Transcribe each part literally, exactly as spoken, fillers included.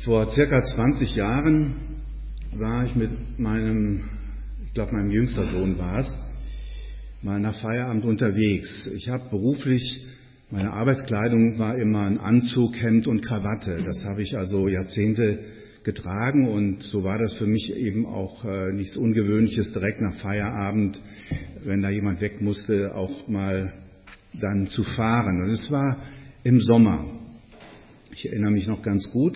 Vor circa zwanzig Jahren war ich mit meinem, ich glaube meinem jüngster Sohn war es, mal nach Feierabend unterwegs. Ich habe beruflich, meine Arbeitskleidung war immer ein Anzug, Hemd und Krawatte. Das habe ich also Jahrzehnte getragen und so war das für mich eben auch äh, nichts Ungewöhnliches, direkt nach Feierabend, wenn da jemand weg musste, auch mal dann zu fahren. Und es war im Sommer. Ich erinnere mich noch ganz gut.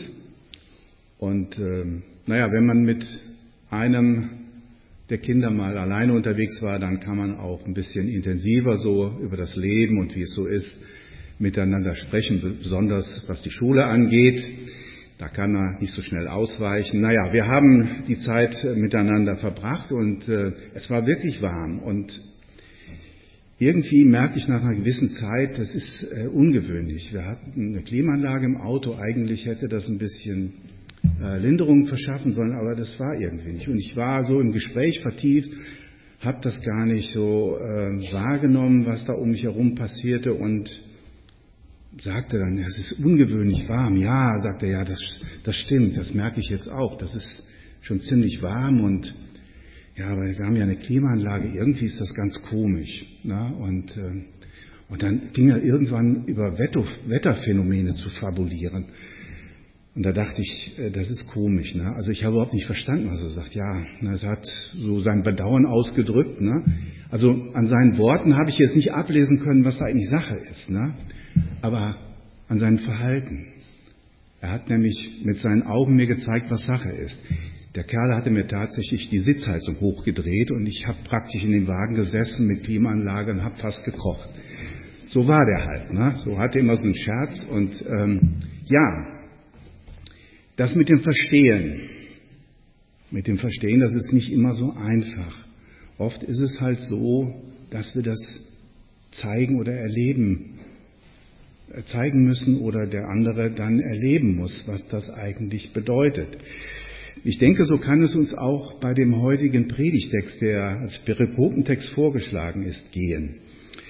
Und ähm, naja, wenn man mit einem der Kinder mal alleine unterwegs war, dann kann man auch ein bisschen intensiver so über das Leben und wie es so ist, miteinander sprechen, besonders was die Schule angeht. Da kann er nicht so schnell ausweichen. Naja, wir haben die Zeit miteinander verbracht und äh, es war wirklich warm. Und irgendwie merkte ich nach einer gewissen Zeit, das ist äh, ungewöhnlich. Wir hatten eine Klimaanlage im Auto, eigentlich hätte das ein bisschen äh, Linderung verschaffen sollen, aber das war irgendwie nicht. Und ich war so im Gespräch vertieft, habe das gar nicht so äh, wahrgenommen, was da um mich herum passierte und sagte dann, es ist ungewöhnlich warm. Ja, sagte er, ja, das, das stimmt, das merke ich jetzt auch. Das ist schon ziemlich warm und ja, aber wir haben ja eine Klimaanlage, irgendwie ist das ganz komisch. Ne? Und, äh, und dann fing er irgendwann über Wetter, Wetterphänomene zu fabulieren. Und da dachte ich, äh, das ist komisch. Ne? Also ich habe überhaupt nicht verstanden, was er sagt. Ja, es hat so sein Bedauern ausgedrückt. Ne? Also an seinen Worten habe ich jetzt nicht ablesen können, was da eigentlich Sache ist. Ne? Aber an seinem Verhalten. Er hat nämlich mit seinen Augen mir gezeigt, was Sache ist. Der Kerl hatte mir tatsächlich die Sitzheizung hochgedreht und ich habe praktisch in dem Wagen gesessen mit Klimaanlage und habe fast gekocht. So war der halt. Ne? So hatte er immer so einen Scherz. Und ähm, ja, das mit dem Verstehen, mit dem Verstehen, das ist nicht immer so einfach. Oft ist es halt so, dass wir das zeigen oder erleben zeigen müssen oder der andere dann erleben muss, was das eigentlich bedeutet. Ich denke, so kann es uns auch bei dem heutigen Predigtext, der als Pericopentext vorgeschlagen ist, gehen.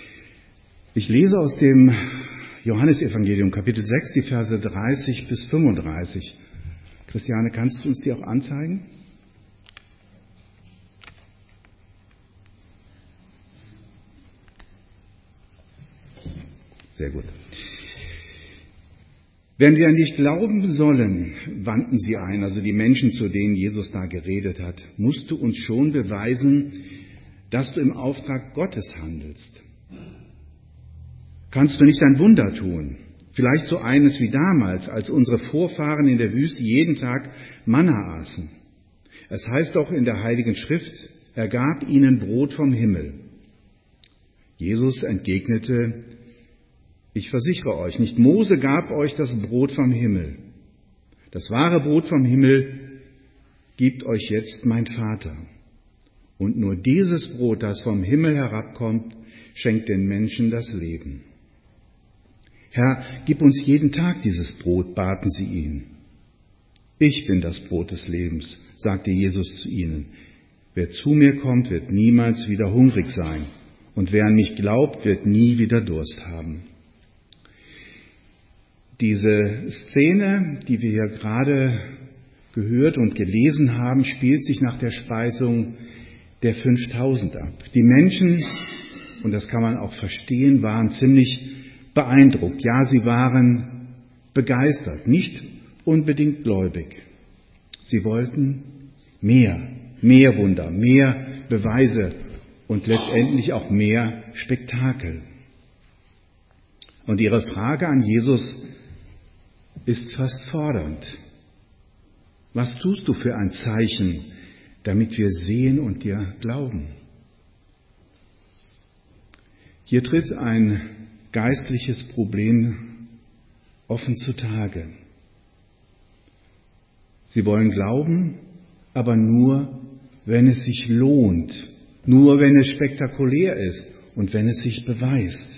Ich lese aus dem Johannesevangelium, Kapitel sechs, die Verse dreißig bis fünfunddreißig. Christiane, kannst du uns die auch anzeigen? Sehr gut. Wenn wir nicht glauben sollen, wandten sie ein, also die Menschen, zu denen Jesus da geredet hat, musst du uns schon beweisen, dass du im Auftrag Gottes handelst. Kannst du nicht ein Wunder tun? Vielleicht so eines wie damals, als unsere Vorfahren in der Wüste jeden Tag Manna aßen. Es heißt doch in der Heiligen Schrift, er gab ihnen Brot vom Himmel. Jesus entgegnete, ich versichere euch, nicht Mose gab euch das Brot vom Himmel. Das wahre Brot vom Himmel gibt euch jetzt mein Vater. Und nur dieses Brot, das vom Himmel herabkommt, schenkt den Menschen das Leben. Herr, gib uns jeden Tag dieses Brot, baten sie ihn. Ich bin das Brot des Lebens, sagte Jesus zu ihnen. Wer zu mir kommt, wird niemals wieder hungrig sein. Und wer an mich glaubt, wird nie wieder Durst haben. Diese Szene, die wir hier gerade gehört und gelesen haben, spielt sich nach der Speisung der fünftausend ab. Die Menschen, und das kann man auch verstehen, waren ziemlich beeindruckt. Ja, sie waren begeistert, nicht unbedingt gläubig. Sie wollten mehr, mehr Wunder, mehr Beweise und letztendlich auch mehr Spektakel. Und ihre Frage an Jesus ist fast fordernd. Was tust du für ein Zeichen, damit wir sehen und dir glauben? Hier tritt ein geistliches Problem offen zutage. Sie wollen glauben, aber nur, wenn es sich lohnt, nur wenn es spektakulär ist und wenn es sich beweist.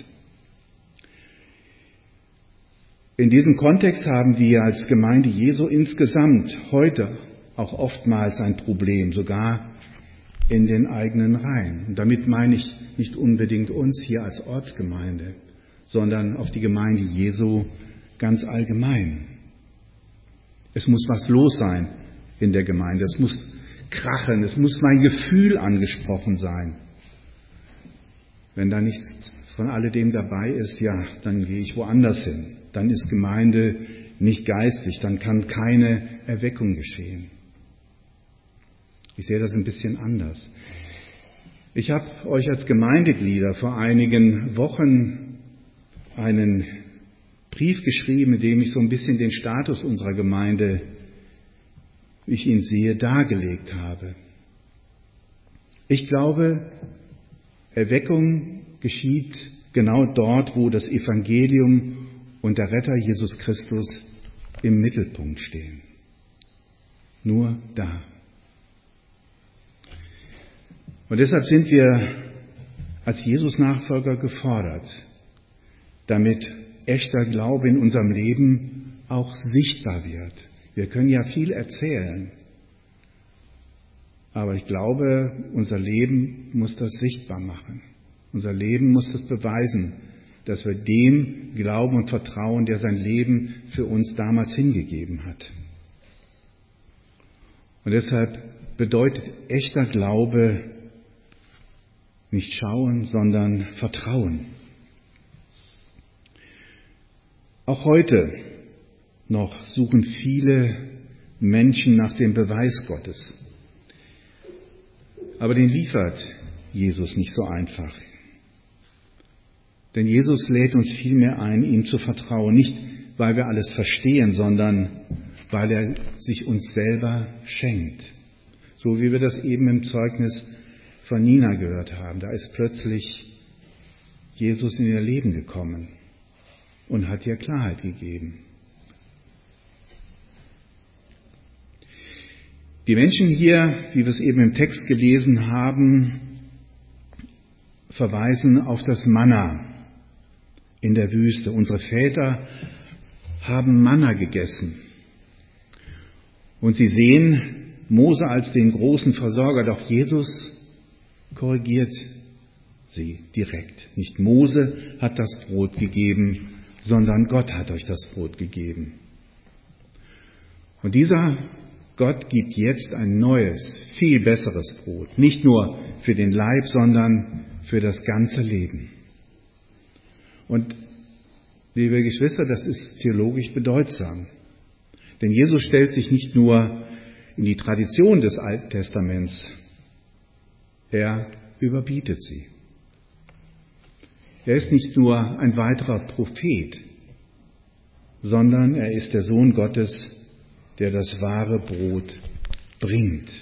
In diesem Kontext haben wir als Gemeinde Jesu insgesamt heute auch oftmals ein Problem, sogar in den eigenen Reihen. Und damit meine ich nicht unbedingt uns hier als Ortsgemeinde, sondern auf die Gemeinde Jesu ganz allgemein. Es muss was los sein in der Gemeinde. Es muss krachen. Es muss mein Gefühl angesprochen sein. Wenn da nichts von alledem dabei ist, ja, dann gehe ich woanders hin. Dann ist Gemeinde nicht geistlich. Dann kann keine Erweckung geschehen. Ich sehe das ein bisschen anders. Ich habe euch als Gemeindeglieder vor einigen Wochen einen Brief geschrieben, in dem ich so ein bisschen den Status unserer Gemeinde, wie ich ihn sehe, dargelegt habe. Ich glaube, Erweckung geschieht genau dort, wo das Evangelium und der Retter Jesus Christus im Mittelpunkt stehen. Nur da. Und deshalb sind wir als Jesus-Nachfolger gefordert, damit echter Glaube in unserem Leben auch sichtbar wird. Wir können ja viel erzählen, aber ich glaube, unser Leben muss das sichtbar machen. Unser Leben muss das beweisen, dass wir dem glauben und vertrauen, der sein Leben für uns damals hingegeben hat. Und deshalb bedeutet echter Glaube nicht schauen, sondern vertrauen. Auch heute noch suchen viele Menschen nach dem Beweis Gottes. Aber den liefert Jesus nicht so einfach. Denn Jesus lädt uns vielmehr ein, ihm zu vertrauen. Nicht, weil wir alles verstehen, sondern weil er sich uns selber schenkt. So wie wir das eben im Zeugnis von Nina gehört haben. Da ist plötzlich Jesus in ihr Leben gekommen und hat ihr Klarheit gegeben. Die Menschen hier, wie wir es eben im Text gelesen haben, verweisen auf das Manna in der Wüste. Unsere Väter haben Manna gegessen. Und sie sehen Mose als den großen Versorger, doch Jesus korrigiert sie direkt. Nicht Mose hat das Brot gegeben, sondern Gott hat euch das Brot gegeben. Und dieser Gott gibt jetzt ein neues, viel besseres Brot. Nicht nur für den Leib, sondern für das ganze Leben. Und, liebe Geschwister, das ist theologisch bedeutsam. Denn Jesus stellt sich nicht nur in die Tradition des Alten Testaments, er überbietet sie. Er ist nicht nur ein weiterer Prophet, sondern er ist der Sohn Gottes, der das wahre Brot bringt.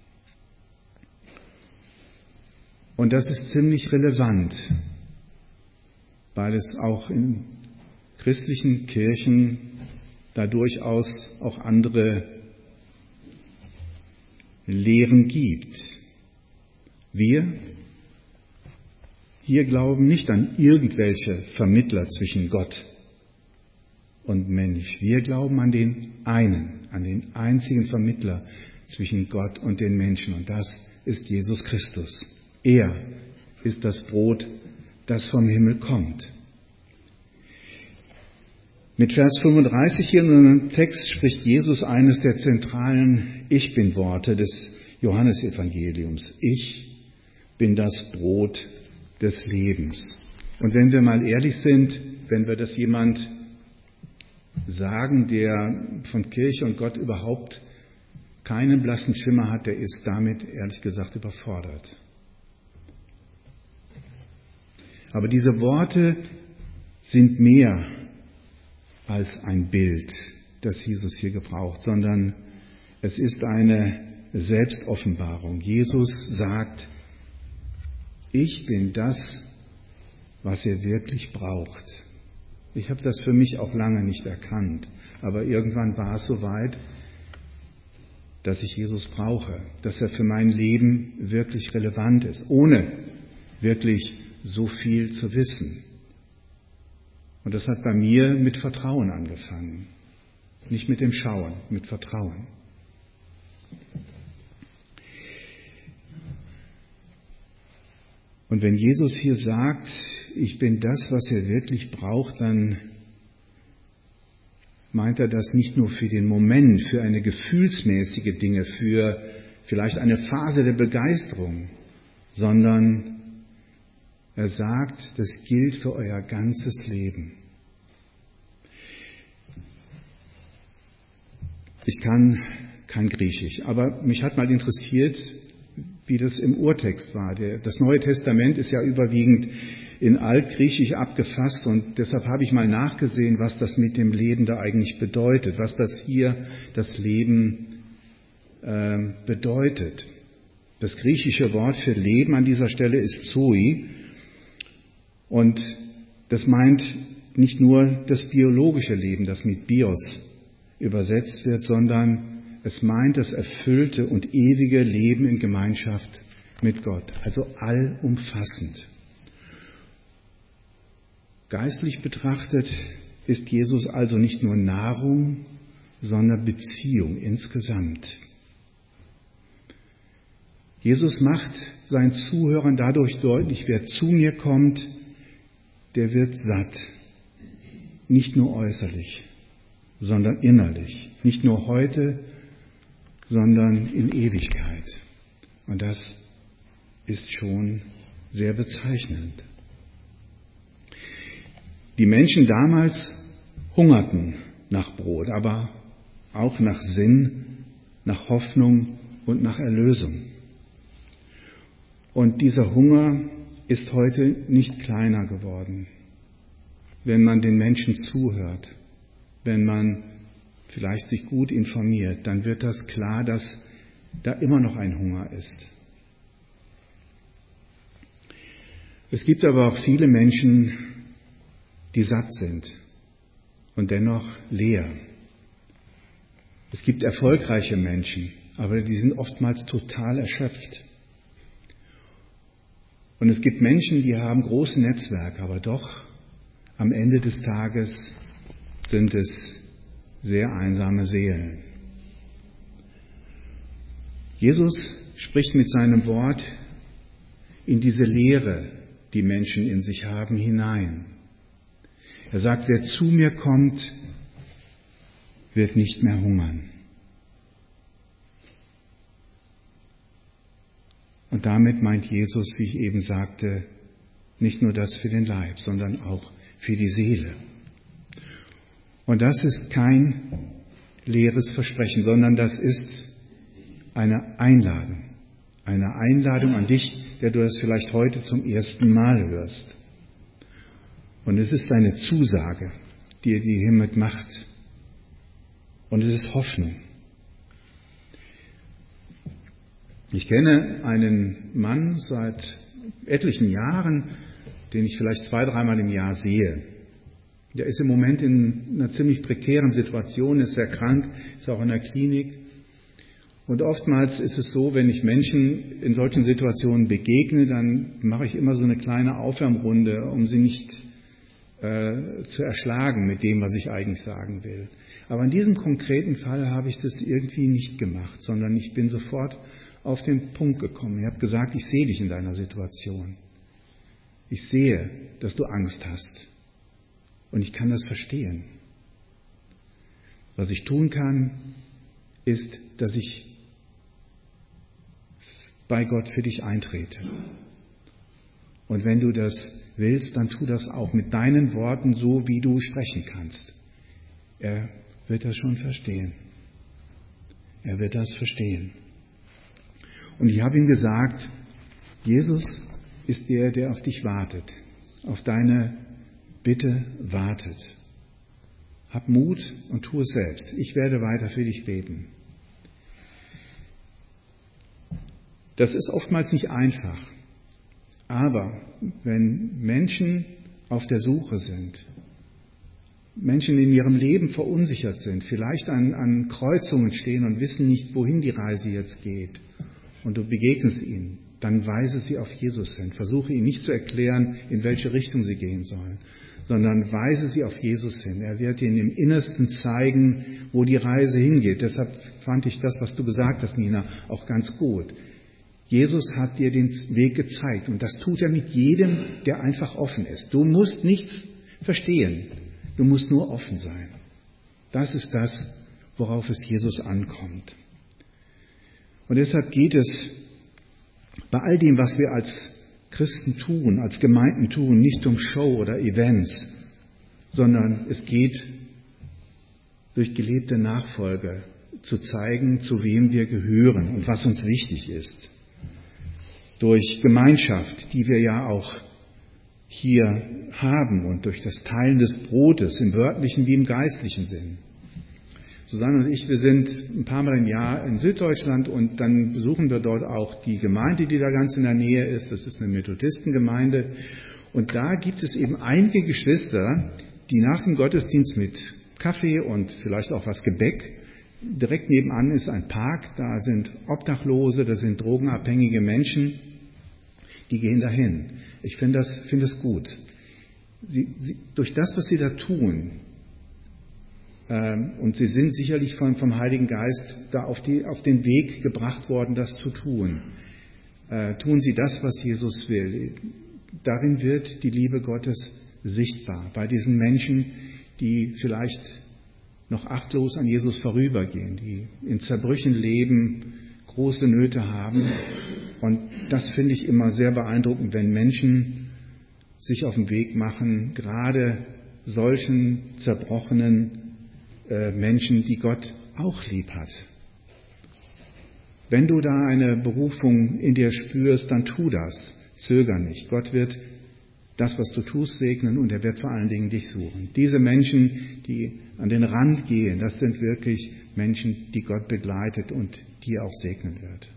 Und das ist ziemlich relevant, weil es auch in christlichen Kirchen da durchaus auch andere Lehren gibt. Wir hier glauben nicht an irgendwelche Vermittler zwischen Gott und Mensch. Wir glauben an den einen, an den einzigen Vermittler zwischen Gott und den Menschen. Und das ist Jesus Christus. Er ist das Brot, das vom Himmel kommt. Mit Vers fünfunddreißig hier in unserem Text spricht Jesus eines der zentralen Ich-Bin-Worte des Johannesevangeliums. Ich bin das Brot des Lebens. Und wenn wir mal ehrlich sind, wenn wir das jemand sagen, der von Kirche und Gott überhaupt keinen blassen Schimmer hat, der ist damit ehrlich gesagt überfordert. Aber diese Worte sind mehr als ein Bild, das Jesus hier gebraucht, sondern es ist eine Selbstoffenbarung. Jesus sagt, ich bin das, was ihr wirklich braucht. Ich habe das für mich auch lange nicht erkannt, aber irgendwann war es soweit, dass ich Jesus brauche, dass er für mein Leben wirklich relevant ist, ohne wirklich so viel zu wissen. Und das hat bei mir mit Vertrauen angefangen, nicht mit dem Schauen, mit Vertrauen. Und wenn Jesus hier sagt, ich bin das, was ihr wirklich braucht, dann meint er das nicht nur für den Moment, für eine gefühlsmäßige Dinge, für vielleicht eine Phase der Begeisterung, sondern er sagt, das gilt für euer ganzes Leben. Ich kann kein Griechisch, aber mich hat mal interessiert, wie das im Urtext war. Das Neue Testament ist ja überwiegend in Altgriechisch abgefasst und deshalb habe ich mal nachgesehen, was das mit dem Leben da eigentlich bedeutet, was das hier das Leben äh, bedeutet. Das griechische Wort für Leben an dieser Stelle ist Zoe und das meint nicht nur das biologische Leben, das mit Bios übersetzt wird, sondern es meint das erfüllte und ewige Leben in Gemeinschaft mit Gott, also allumfassend. Geistlich betrachtet ist Jesus also nicht nur Nahrung, sondern Beziehung insgesamt. Jesus macht seinen Zuhörern dadurch deutlich, wer zu mir kommt, der wird satt. Nicht nur äußerlich, sondern innerlich. Nicht nur heute, sondern in Ewigkeit. Und das ist schon sehr bezeichnend. Die Menschen damals hungerten nach Brot, aber auch nach Sinn, nach Hoffnung und nach Erlösung. Und dieser Hunger ist heute nicht kleiner geworden, wenn man den Menschen zuhört, wenn man vielleicht sich gut informiert, dann wird das klar, dass da immer noch ein Hunger ist. Es gibt aber auch viele Menschen, die satt sind und dennoch leer. Es gibt erfolgreiche Menschen, aber die sind oftmals total erschöpft. Und es gibt Menschen, die haben große Netzwerke, aber doch am Ende des Tages sind es sehr einsame Seelen. Jesus spricht mit seinem Wort in diese Leere, die Menschen in sich haben, hinein. Er sagt, wer zu mir kommt, wird nicht mehr hungern. Und damit meint Jesus, wie ich eben sagte, nicht nur das für den Leib, sondern auch für die Seele. Und das ist kein leeres Versprechen, sondern das ist eine Einladung. Eine Einladung an dich, der du das vielleicht heute zum ersten Mal hörst. Und es ist eine Zusage, die er dir hiermit macht. Und es ist Hoffnung. Ich kenne einen Mann seit etlichen Jahren, den ich vielleicht zwei, dreimal im Jahr sehe. Der ist im Moment in einer ziemlich prekären Situation, ist sehr krank, ist auch in der Klinik. Und oftmals ist es so, wenn ich Menschen in solchen Situationen begegne, dann mache ich immer so eine kleine Aufwärmrunde, um sie nicht äh, zu erschlagen mit dem, was ich eigentlich sagen will. Aber in diesem konkreten Fall habe ich das irgendwie nicht gemacht, sondern ich bin sofort auf den Punkt gekommen. Ich habe gesagt, ich sehe dich in deiner Situation. Ich sehe, dass du Angst hast. Und ich kann das verstehen. Was ich tun kann, ist, dass ich bei Gott für dich eintrete. Und wenn du das willst, dann tu das auch mit deinen Worten, so wie du sprechen kannst. Er wird das schon verstehen. Er wird das verstehen. Und ich habe ihm gesagt, Jesus ist der, der auf dich wartet, auf deine Bitte wartet. Hab Mut und tu es selbst. Ich werde weiter für dich beten. Das ist oftmals nicht einfach. Aber wenn Menschen auf der Suche sind, Menschen in ihrem Leben verunsichert sind, vielleicht an, an Kreuzungen stehen und wissen nicht, wohin die Reise jetzt geht, und du begegnest ihnen, dann weise sie auf Jesus hin. Versuche ihnen nicht zu erklären, in welche Richtung sie gehen sollen, sondern weise sie auf Jesus hin. Er wird ihnen im Innersten zeigen, wo die Reise hingeht. Deshalb fand ich das, was du gesagt hast, Nina, auch ganz gut. Jesus hat dir den Weg gezeigt und das tut er mit jedem, der einfach offen ist. Du musst nichts verstehen, du musst nur offen sein. Das ist das, worauf es Jesus ankommt. Und deshalb geht es bei all dem, was wir als Christen tun, als Gemeinden tun, nicht um Show oder Events, sondern es geht durch gelebte Nachfolge zu zeigen, zu wem wir gehören und was uns wichtig ist. Durch Gemeinschaft, die wir ja auch hier haben und durch das Teilen des Brotes im wörtlichen wie im geistlichen Sinn. Susanne und ich, wir sind ein paar Mal im Jahr in Süddeutschland und dann besuchen wir dort auch die Gemeinde, die da ganz in der Nähe ist. Das ist eine Methodistengemeinde. Und da gibt es eben einige Geschwister, die nach dem Gottesdienst mit Kaffee und vielleicht auch was Gebäck, direkt nebenan ist ein Park, da sind Obdachlose, da sind drogenabhängige Menschen, die gehen dahin. Ich finde das, finde das gut. Sie, sie, durch das, was sie da tun, ähm, und sie sind sicherlich vom, vom Heiligen Geist da auf, die, auf den Weg gebracht worden, das zu tun, äh, tun sie das, was Jesus will. Darin wird die Liebe Gottes sichtbar. Bei diesen Menschen, die vielleicht noch achtlos an Jesus vorübergehen, die in Zerbrüchen leben, große Nöte haben. Und das finde ich immer sehr beeindruckend, wenn Menschen sich auf den Weg machen, gerade solchen zerbrochenen äh, Menschen, die Gott auch lieb hat. Wenn du da eine Berufung in dir spürst, dann tu das. Zöger nicht. Gott wird das, was du tust, segnen und er wird vor allen Dingen dich suchen. Diese Menschen, die an den Rand gehen, das sind wirklich Menschen, die Gott begleitet und die er auch segnen wird.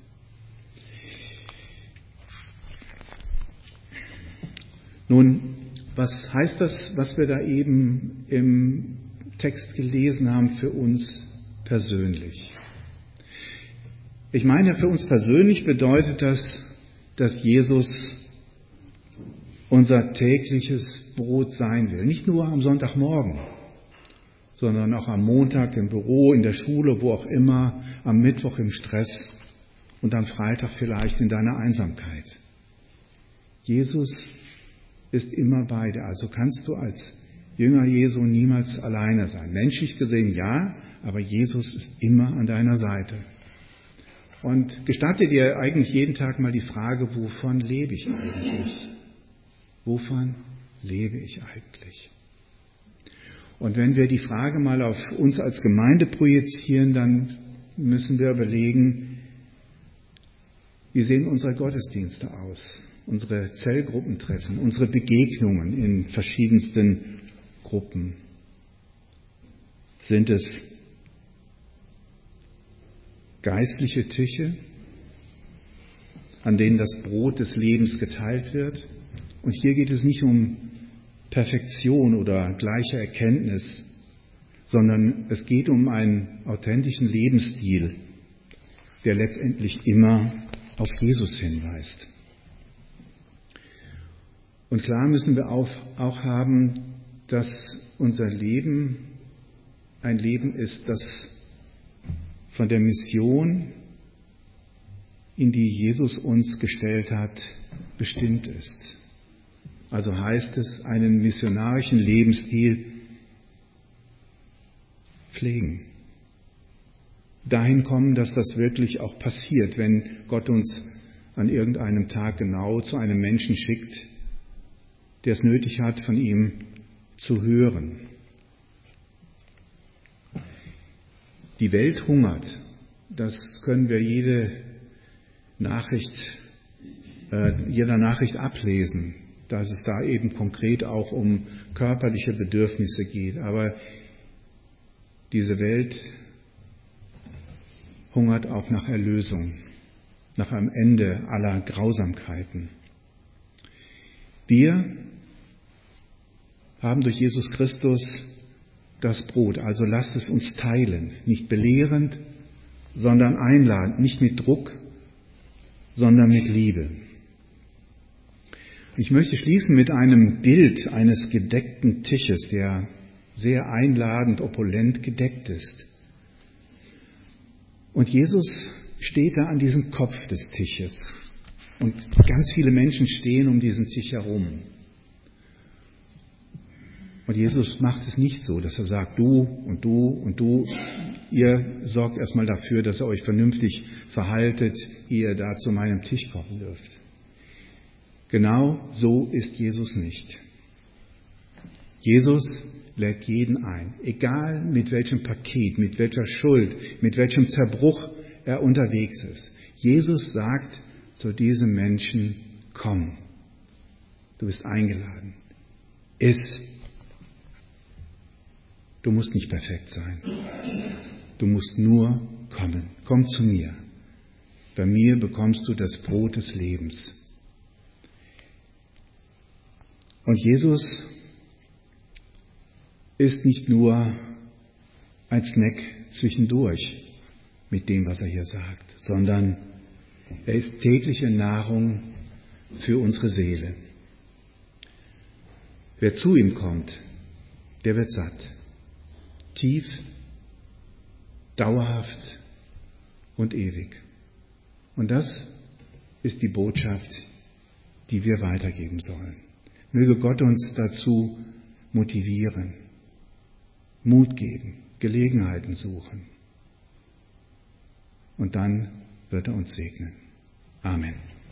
Nun, was heißt das, was wir da eben im Text gelesen haben für uns persönlich? Ich meine, für uns persönlich bedeutet das, dass Jesus unser tägliches Brot sein will. Nicht nur am Sonntagmorgen, sondern auch am Montag im Büro, in der Schule, wo auch immer, am Mittwoch im Stress und am Freitag vielleicht in deiner Einsamkeit. Jesus ist immer bei dir. Also kannst du als Jünger Jesu niemals alleine sein. Menschlich gesehen ja, aber Jesus ist immer an deiner Seite. Und gestatte dir eigentlich jeden Tag mal die Frage, wovon lebe ich eigentlich? Wovon lebe ich eigentlich? Und wenn wir die Frage mal auf uns als Gemeinde projizieren, dann müssen wir überlegen, wie sehen unsere Gottesdienste aus? Unsere Zellgruppentreffen, unsere Begegnungen in verschiedensten Gruppen. Sind es geistliche Tische, an denen das Brot des Lebens geteilt wird? Und hier geht es nicht um Perfektion oder gleiche Erkenntnis, sondern es geht um einen authentischen Lebensstil, der letztendlich immer auf Jesus hinweist. Und klar müssen wir auch, auch haben, dass unser Leben ein Leben ist, das von der Mission, in die Jesus uns gestellt hat, bestimmt ist. Also heißt es, einen missionarischen Lebensstil pflegen. Dahin kommen, dass das wirklich auch passiert, wenn Gott uns an irgendeinem Tag genau zu einem Menschen schickt, der es nötig hat, von ihm zu hören. Die Welt hungert. Das können wir jede Nachricht, äh, jeder Nachricht ablesen, dass es da eben konkret auch um körperliche Bedürfnisse geht. Aber diese Welt hungert auch nach Erlösung, nach einem Ende aller Grausamkeiten. Wir haben durch Jesus Christus das Brot, also lasst es uns teilen, nicht belehrend, sondern einladend, nicht mit Druck, sondern mit Liebe. Ich möchte schließen mit einem Bild eines gedeckten Tisches, der sehr einladend, opulent gedeckt ist. Und Jesus steht da an diesem Kopf des Tisches und ganz viele Menschen stehen um diesen Tisch herum. Und Jesus macht es nicht so, dass er sagt, du und du und du, ihr sorgt erstmal dafür, dass ihr euch vernünftig verhaltet, ehe ihr da zu meinem Tisch kommen dürft. Genau so ist Jesus nicht. Jesus lädt jeden ein, egal mit welchem Paket, mit welcher Schuld, mit welchem Zerbruch er unterwegs ist. Jesus sagt zu diesem Menschen, komm, du bist eingeladen, iss. Du musst nicht perfekt sein. Du musst nur kommen. Komm zu mir. Bei mir bekommst du das Brot des Lebens. Und Jesus ist nicht nur ein Snack zwischendurch mit dem, was er hier sagt, sondern er ist tägliche Nahrung für unsere Seele. Wer zu ihm kommt, der wird satt. Tief, dauerhaft und ewig. Und das ist die Botschaft, die wir weitergeben sollen. Möge Gott uns dazu motivieren, Mut geben, Gelegenheiten suchen. Und dann wird er uns segnen. Amen.